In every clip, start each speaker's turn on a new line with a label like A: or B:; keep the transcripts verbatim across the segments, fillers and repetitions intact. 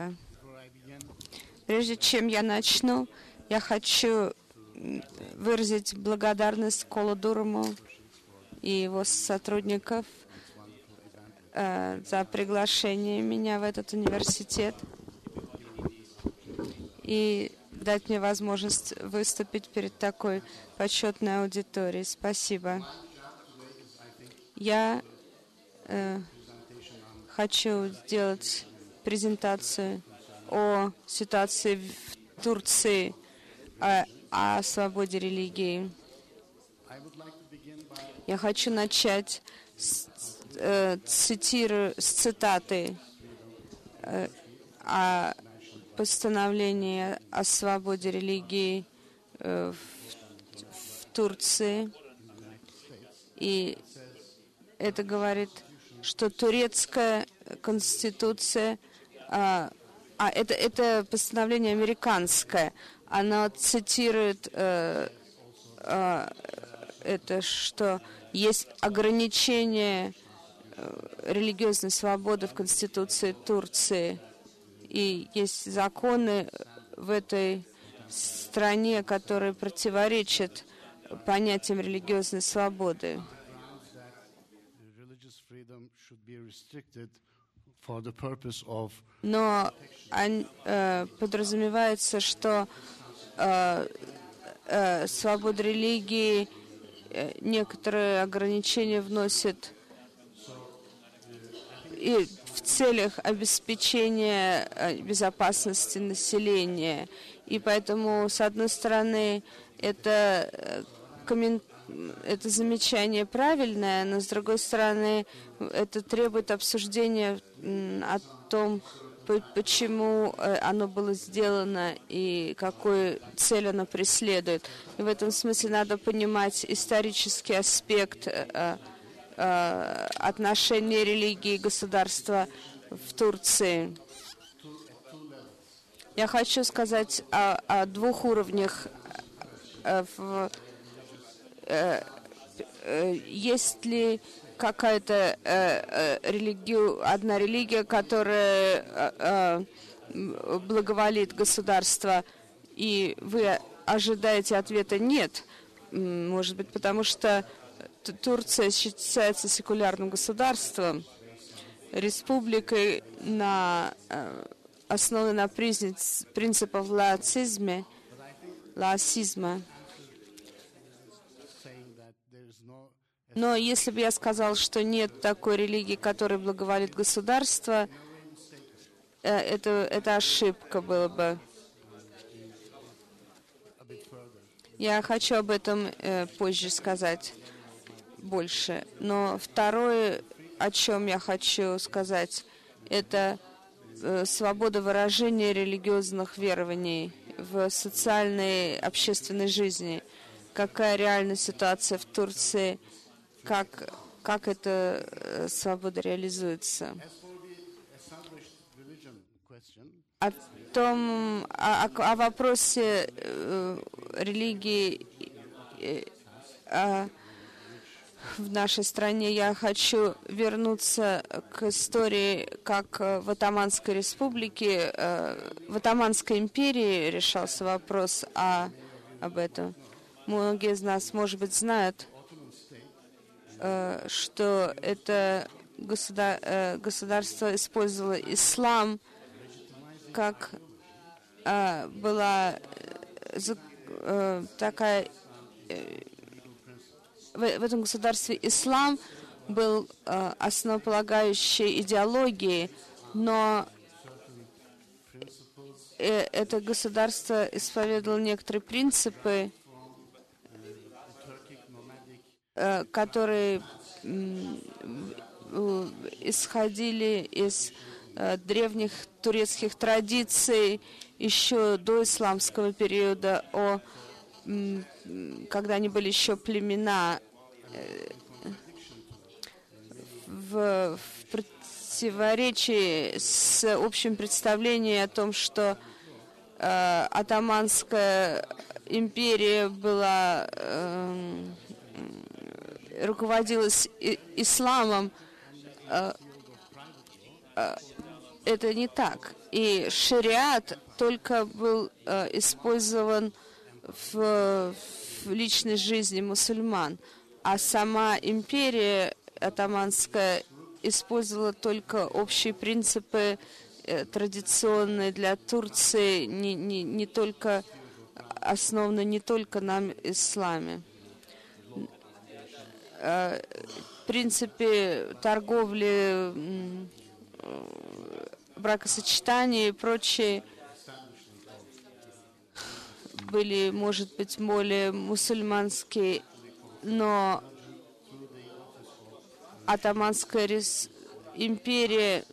A: Спасибо. Прежде чем я начну, я хочу выразить благодарность Колу Дурому и его сотрудников э, за приглашение меня в этот университет и дать мне возможность выступить перед такой почетной аудиторией. Спасибо. Я э, хочу сделать презентацию о ситуации в Турции, о, о свободе религии. Я хочу начать с, э, цитиру, с цитаты э, о постановлении о свободе религии э, в, в Турции. И это говорит, что турецкая конституция, а, а это, это постановление американское, оно цитирует э, э, это, что есть ограничение э, религиозной свободы в Конституции Турции, и есть законы в этой стране, которые противоречат понятиям религиозной свободы. Но э, подразумевается, что э, э, свобода религии э, некоторые ограничения вносит и в целях обеспечения э, безопасности населения. И поэтому, с одной стороны, это э, комментарий, это замечание правильное, но, с другой стороны, это требует обсуждения о том, почему оно было сделано и какую цель оно преследует. И в этом смысле надо понимать исторический аспект отношения религии и государства в Турции. Я хочу сказать о, о двух уровнях в есть ли какая-то э, э, религия, одна религия, которая э, э, благоволит государство, и вы ожидаете ответа «нет», может быть, потому что Турция считается секулярным государством, республикой, на, э, основанной на принципах лаицизма, лаицизма. Но если бы я сказал, что нет такой религии, которой благоволит государство, это, это ошибка была бы. Я хочу об этом э, позже сказать больше. Но второе, о чем я хочу сказать, это э, свобода выражения религиозных верований в социальной, общественной жизни. Какая реальная ситуация в Турции, как, как эта э, свобода реализуется. О том, о, о вопросе э, религии э, э, в нашей стране я хочу вернуться к истории, как в Отtomанской республике, э, в Отtomанской империи решался вопрос о, об этом. Многие из нас, может быть, знают, э, что это государ, э, государство использовало ислам как э, была э, такая... Э, в, в этом государстве ислам был э, основополагающей идеологией, но э, это государство исповедовало некоторые принципы, которые исходили из древних турецких традиций еще до исламского периода, о, когда они были еще племена, в, в противоречии с общим представлением о том, что э, Отtomанская империя была э, руководилась исламом, это не так. И шариат только был э, использован в, в личной жизни мусульман, а сама империя оттоманская использовала только общие принципы, э, традиционные для Турции, не, не, не только, основаны не только на исламе. Э, принципы торговли, э, бракосочетания и прочие были, может быть, более мусульманские, но Оттоманская рес... империя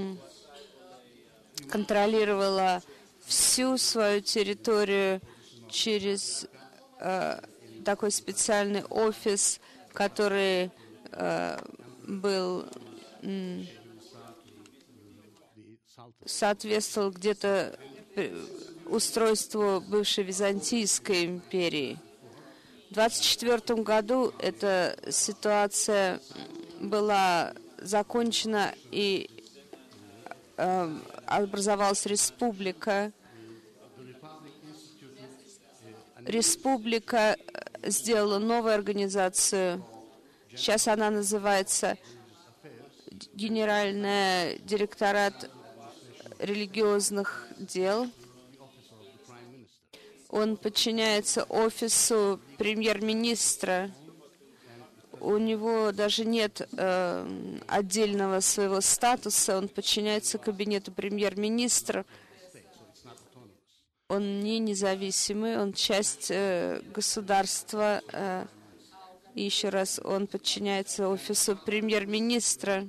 A: контролировала всю свою территорию через э, такой специальный офис, который э, был м, соответствовал где-то устройству бывшей Византийской империи. В двадцать четвёртом году эта ситуация была закончена, и э, образовалась республика. Республика сделала новую организацию. Сейчас она называется Генеральный директорат религиозных дел. Он подчиняется офису премьер-министра. У него даже нет э, отдельного своего статуса. Он подчиняется кабинету премьер-министра. Он не независимый, он часть э, государства. Э, и еще раз, он подчиняется офису премьер-министра.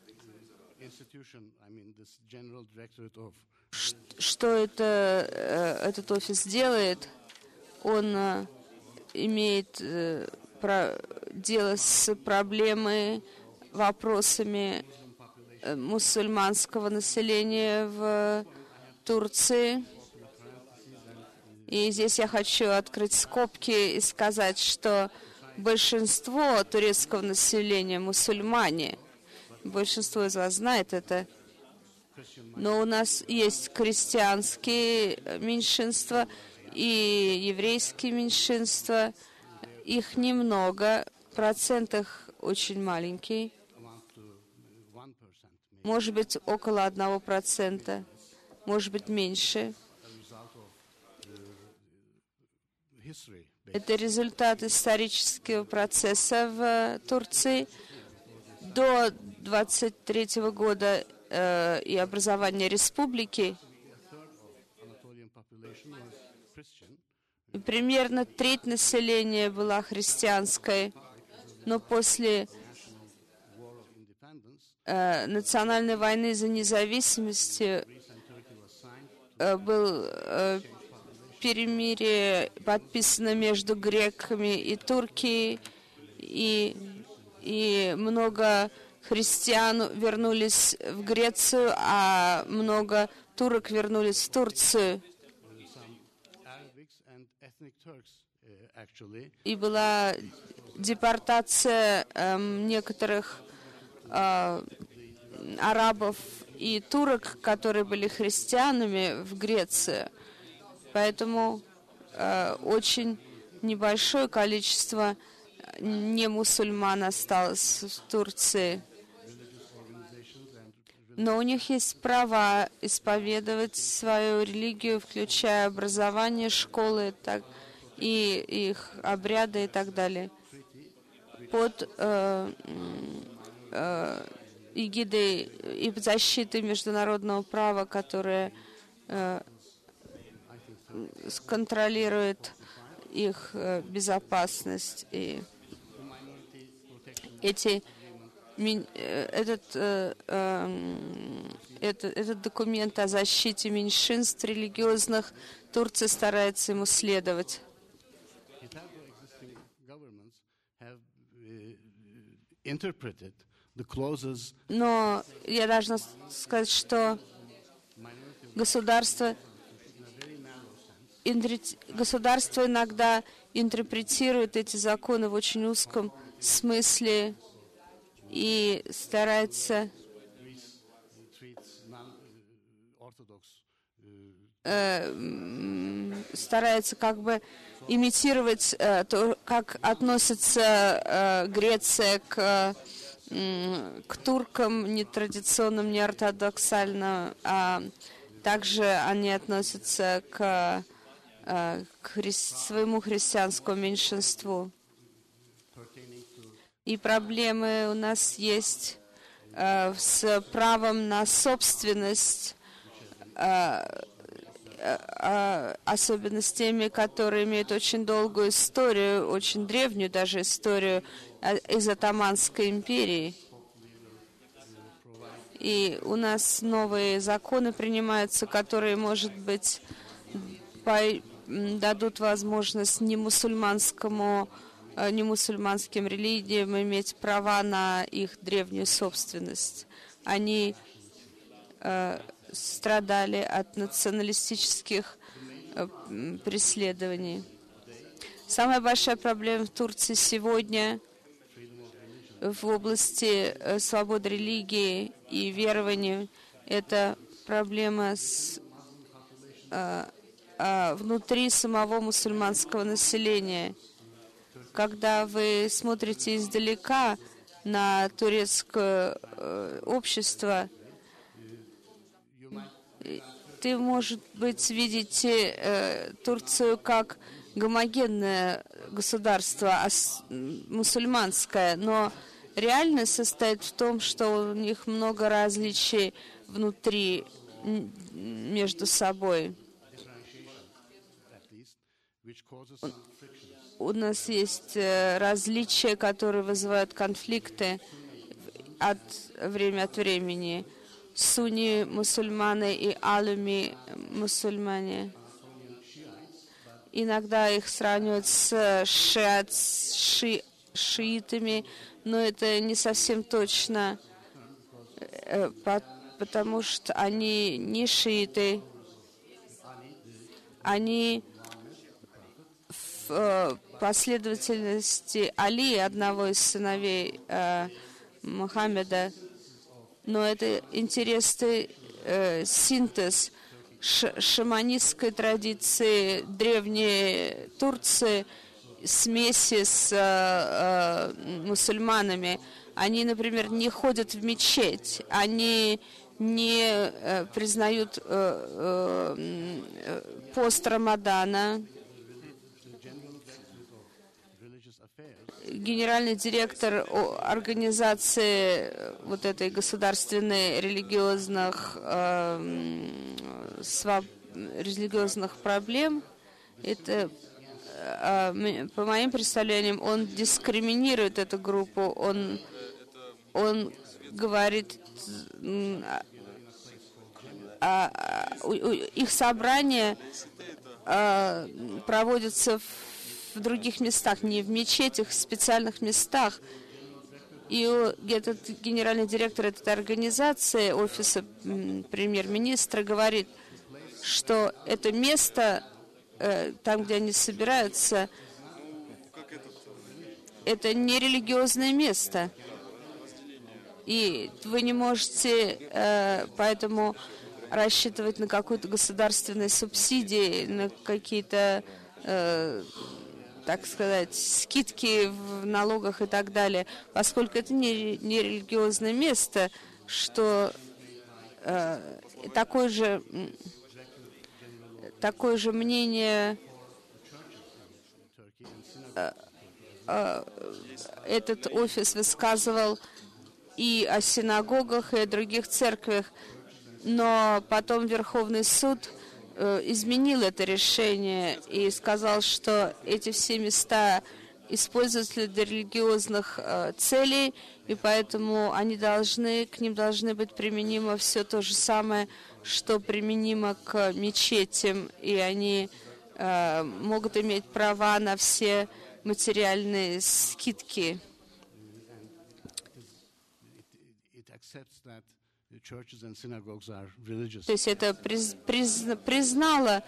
A: Что это, этот офис делает? Он имеет дело с проблемой, вопросами мусульманского населения в Турции. И здесь я хочу открыть скобки и сказать, что большинство турецкого населения мусульмане. Большинство из вас знает это. Но у нас есть крестьянские меньшинства и еврейские меньшинства. Их немного, процент их очень маленький. Может быть, около одного процента, может быть, меньше. Это результат исторического процесса в Турции. До двадцать третьего года э, и образования республики примерно треть населения была христианской, но после э, национальной войны за независимость э, был э, перемирие подписано между греками и Турцией, и, и много христиан вернулись в Грецию, а много турок вернулись в Турцию. И была депортация э, некоторых э, арабов и турок, которые были христианами, в Греции. Поэтому э, очень небольшое количество немусульман осталось в Турции. Но у них есть права исповедовать свою религию, включая образование, школы так, и их обряды и так далее. Под э, э, эгидой и защитой международного права, которое э, контролирует их э, безопасность. И эти Этот, э, э, этот, этот документ о защите меньшинств религиозных Турция старается ему следовать. Но я должна сказать, что государство, государство иногда интерпретирует эти законы в очень узком смысле и старается э, старается как бы имитировать э, то, как относится э, Греция к, э, к туркам нетрадиционным, неортодоксально, а также они относятся к, э, к хри- своему христианскому меньшинству. И проблемы у нас есть э, с правом на собственность, э, особенно с теми, которые имеют очень долгую историю, очень древнюю даже историю из Отtomанской империи. И у нас новые законы принимаются, которые, может быть, дадут возможность не мусульманскому, не мусульманским религиям иметь права на их древнюю собственность. Они э, страдали от националистических э, преследований. Самая большая проблема в Турции сегодня в области э, свободы религии и верований – это проблема с, э, э, внутри самого мусульманского населения. Когда вы смотрите издалека на турецкое э, общество, ты, может быть, видите э, Турцию как гомогенное государство, мусульманское, но реальность состоит в том, что у них много различий внутри, между собой. У нас есть различия, которые вызывают конфликты от времени от времени. Сунни мусульмане и алюми мусульмане. Иногда их сравнивают с шиат, ши, шиитами, но это не совсем точно, потому что они не шииты, они в последовательности Али, одного из сыновей э, Мухаммеда, но это интересный э, синтез ш- шаманистской традиции древней Турции, смеси с э, э, мусульманами. Они, например, не ходят в мечеть, они не э, признают э, э, пост Рамадана. Генеральный директор организации вот этой государственной религиозных, э, своб... религиозных проблем, это, э, по моим представлениям, он дискриминирует эту группу, он, он говорит, а, а, у, у, их собрания а, проводятся в в других местах, не в мечетях, в специальных местах. И этот генеральный директор этой организации, офиса премьер-министра, говорит, что это место, э, там, где они собираются, это не религиозное место. И вы не можете э, поэтому рассчитывать на какую-то государственную субсидию, на какие-то э, так сказать, скидки в налогах и так далее, поскольку это не, не религиозное место, что э, такое же, такое же мнение э, э, этот офис высказывал и о синагогах, и о других церквях, но потом Верховный суд изменил это решение и сказал, что эти все места используются для религиозных э, целей, и поэтому они должны, к ним должны быть применимо все то же самое, что применимо к мечетям, и они э, могут иметь права на все материальные скидки. То есть это приз, приз, признало,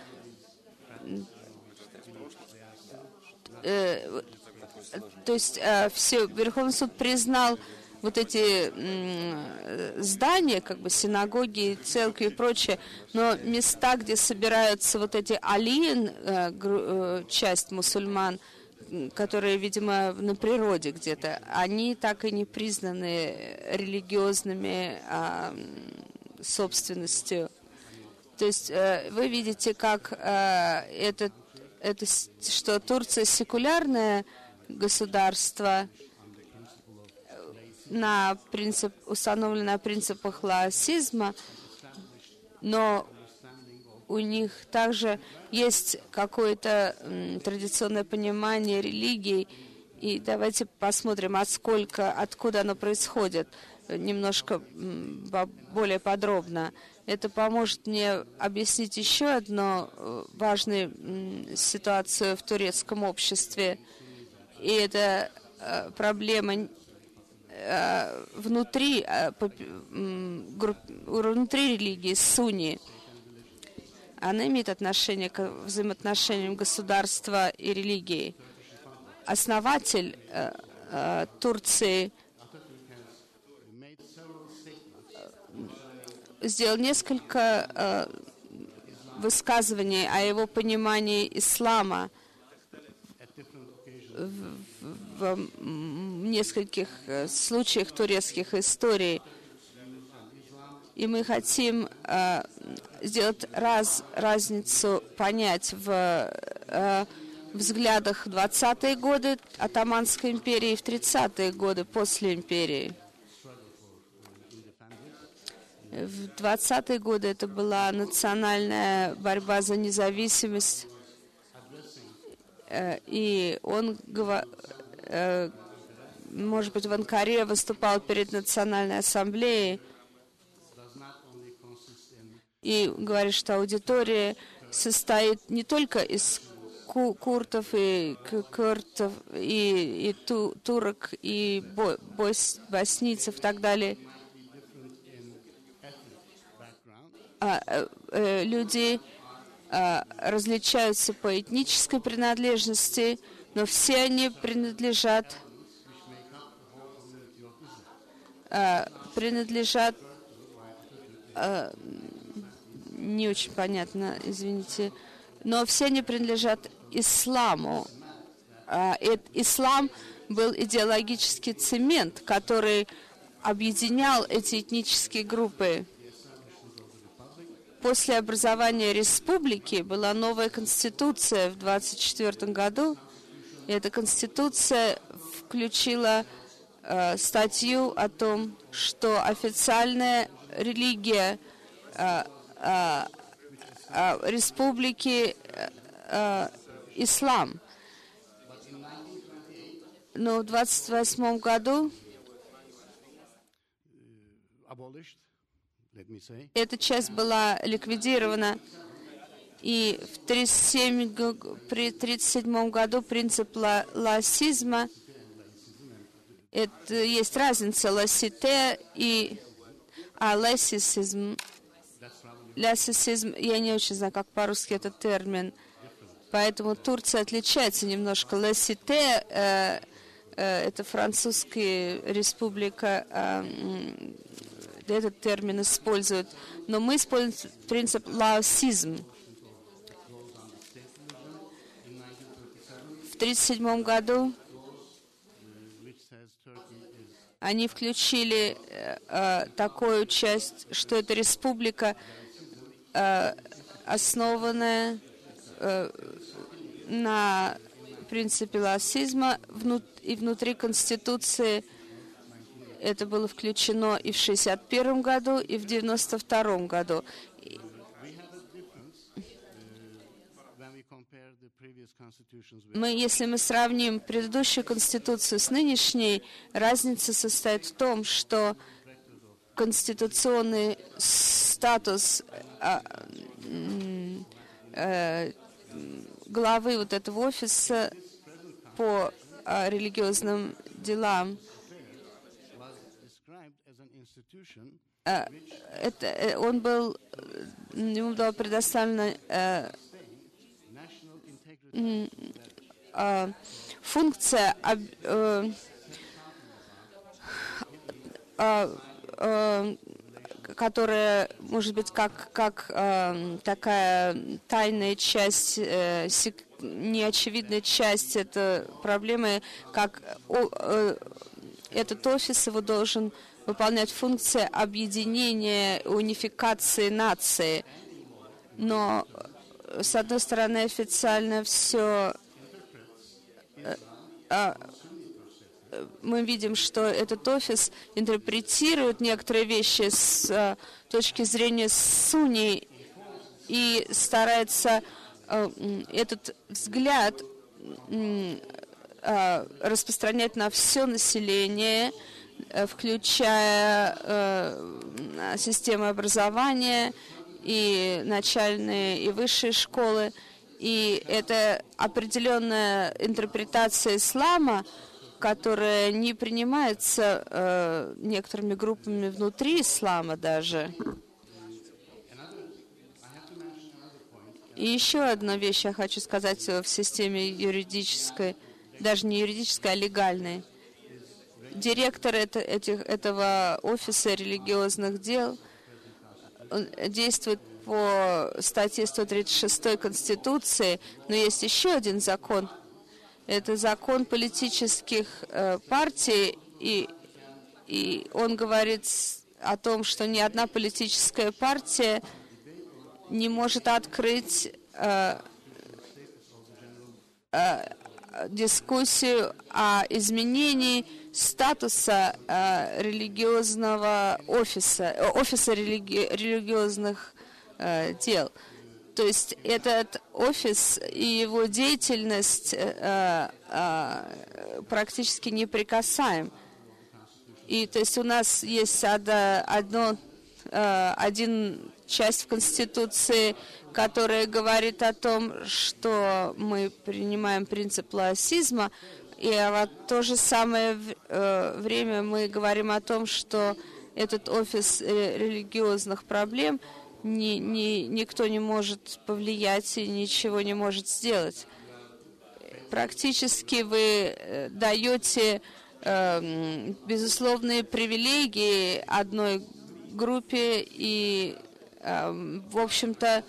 A: э, то есть э, все, Верховный суд признал вот эти м, здания, как бы синагоги, церкви и прочее, но места, где собираются вот эти алиин, э, э, часть мусульман, которые, видимо, на природе где-то, они так и не признаны религиозными а, собственностью. То есть э, вы видите, как э, это, это, что Турция секулярное государство, на принцип, установлено на принципах лаосизма, но у них также есть какое-то м, традиционное понимание религии. И давайте посмотрим, отколько, откуда оно происходит, немножко м, более подробно. Это поможет мне объяснить еще одну важную м, ситуацию в турецком обществе. И это э, проблема э, внутри, э, по, м, групп, внутри религии, сунни. Она имеет отношение к взаимоотношениям государства и религии. Основатель э, э, Турции сделал несколько э, высказываний о его понимании ислама в, в, в нескольких случаях турецких историй. И мы хотим э, сделать раз, разницу, понять в э, взглядах в двадцатые годы Отtomанской империи и в тридцатые годы после империи. В двадцатые годы это была национальная борьба за независимость, э, и он, э, может быть, в Анкаре выступал перед Национальной ассамблеей, и говорит, что аудитория состоит не только из ку куртов и куртов, и, и ту турок, и бо бос боснийцев и так далее. А, э, люди а, различаются по этнической принадлежности, но все они принадлежат, а, принадлежат а, не очень понятно, извините, но все они принадлежат исламу. А, и, ислам был идеологический цемент, который объединял эти этнические группы. После образования республики была новая конституция в двадцать четвёртом году. И эта конституция включила э, статью о том, что официальная религия э, э, э, республики э, э, ислам. Но в двадцать восьмом году эта часть была ликвидирована, и в при тридцать седьмом году принцип ла лаосизма, это есть разница лаосите и а, лаосизм. Лаосизм, я не очень знаю, как по-русски этот термин, поэтому Турция отличается немножко. Лаосите э, э, это французская республика, э, этот термин используют, но мы используем принцип лаосизм. В тридцать седьмом году они включили э, такую часть, что это республика, э, основанная э, на принципе лаосизма, внут и внутри Конституции. Это было включено и в шестьдесят первом году, и в девяносто втором году. Мы, если мы сравним предыдущую конституцию с нынешней, разница состоит в том, что конституционный статус а, а, главы вот этого офиса по а, религиозным делам, а, это, он был, ему была предоставлена а, функция э, э, которая, может быть, как, как э, такая тайная часть, э, сек, неочевидная часть этой проблемы, как о, э, этот офис его должен выполнять функции объединения, унификации нации. Но, с одной стороны, официально все... Э, э, мы видим, что этот офис интерпретирует некоторые вещи с uh, точки зрения Сунни и старается uh, этот взгляд uh, распространять на все население, uh, включая uh, систему образования и начальные и высшие школы. И это определенная интерпретация ислама, которая не принимается э, некоторыми группами внутри ислама даже. И еще одна вещь я хочу сказать в системе юридической, даже не юридической, а легальной. Директор это, этих, этого офиса религиозных дел он действует по статье сто тридцать шестой Конституции, но есть еще один закон. Это закон политических э, партий, и, и он говорит о том, что ни одна политическая партия не может открыть э, э, дискуссию о изменении статуса э, религиозного офиса, э, офиса религи, религиозных э, дел. То есть этот офис и его деятельность э, э, практически неприкасаем. И то есть у нас есть одна, одно, э, один часть в Конституции, которая говорит о том, что мы принимаем принцип лаосизма, и в то же самое э, время мы говорим о том, что этот офис религиозных проблем Ни, ни, никто не может повлиять и ничего не может сделать. Практически вы даете э, безусловные привилегии одной группе и, э, в общем-то,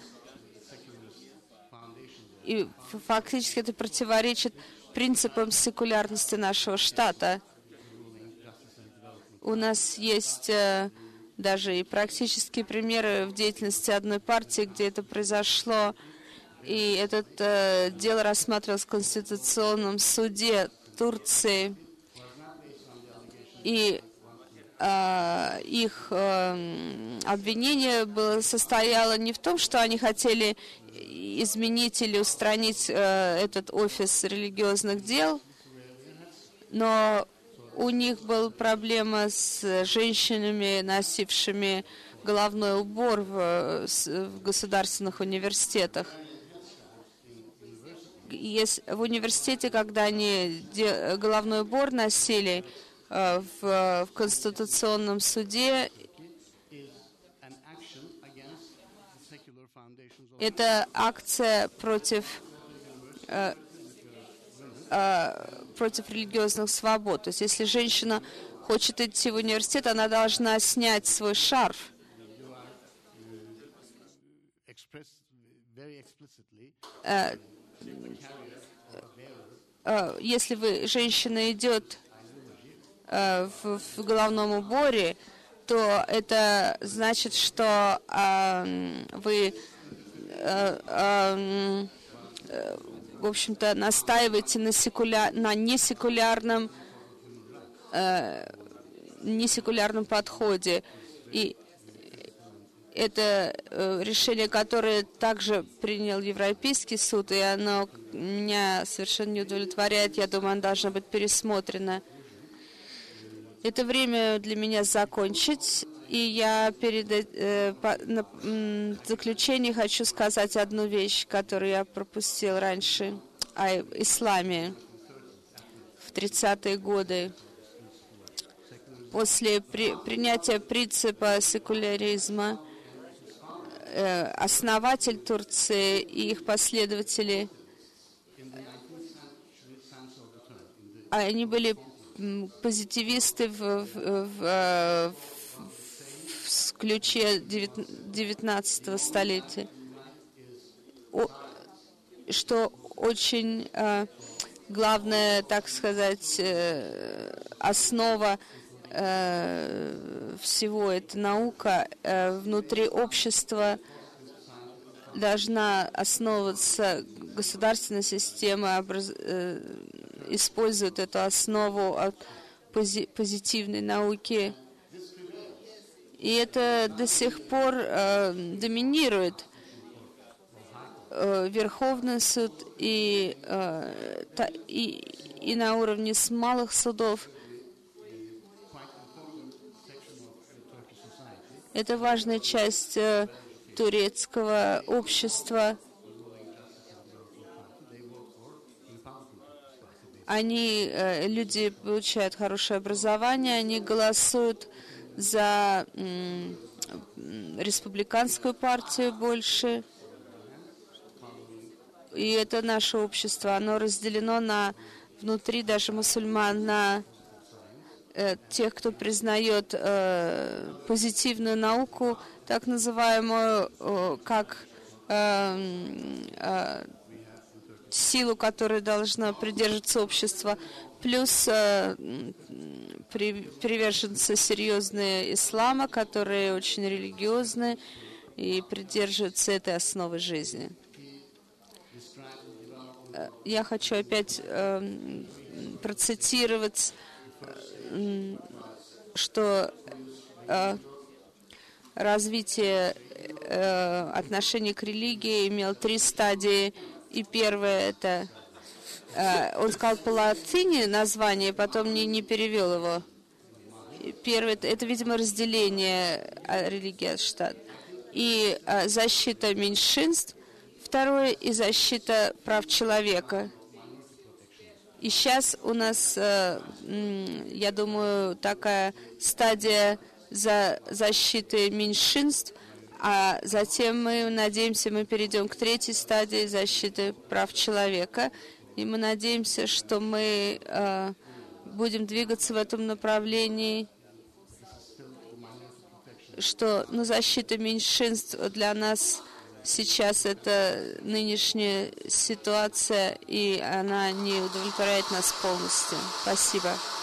A: и фактически это противоречит принципам секулярности нашего штата. У нас есть... Э, даже и практические примеры в деятельности одной партии, где это произошло. И это э, дело рассматривалось в Конституционном суде Турции. И э, их э, обвинение было, состояло не в том, что они хотели изменить или устранить э, этот офис религиозных дел, но у них была проблема с женщинами, носившими головной убор в, в государственных университетах. Если, в университете, когда они де, головной убор носили э, в, в Конституционном суде, это акция против... Э, против религиозных свобод. То есть, если женщина хочет идти в университет, она должна снять свой шарф. Если вы, женщина идет в, в головном уборе, то это значит, что вы в общем-то, настаиваете на, секуля... на несекулярном, э, несекулярном подходе. И это э, решение, которое также принял Европейский суд, и оно меня совершенно не удовлетворяет. Я думаю, оно должно быть пересмотрено. Это время для меня закончить. И я перед э, по, на, м, в заключение хочу сказать одну вещь, которую я пропустил раньше, о исламе в тридцатые годы. После при, принятия принципа секуляризма э, основатель Турции и их последователи, они были позитивисты в, в, в, в ключе девятнадцатого столетия, что очень главная, так сказать, основа всего эта наука внутри общества должна основываться, государственная система образ... использует эту основу от пози... позитивной науки. И это до сих пор э, доминирует э, Верховный суд и, э, та, и, и на уровне с малых судов. Это важная часть э, турецкого общества. Они, э, люди получают хорошее образование, они голосуют за м, республиканскую партию больше. И это наше общество, оно разделено на внутри даже мусульман на э, тех, кто признает э, позитивную науку, так называемую, э, как э, э, силу, которой должно придерживаться общество, плюс э, при, приверженцы серьезные ислама, которые очень религиозны и придерживаются этой основы жизни. Я хочу опять э, процитировать, э, что э, развитие э, отношений к религии имело три стадии. И первое это, э, он сказал по латыни название, потом не, не перевел его. Первое, это, это, видимо, разделение религии от штата. И э, защита меньшинств. Второе, и защита прав человека. И сейчас у нас, э, я думаю, такая стадия за защиты меньшинств, а затем мы надеемся, мы перейдем к третьей стадии защиты прав человека. И мы надеемся, что мы э, будем двигаться в этом направлении, что ну, защита меньшинств для нас сейчас это нынешняя ситуация, и она не удовлетворяет нас полностью. Спасибо.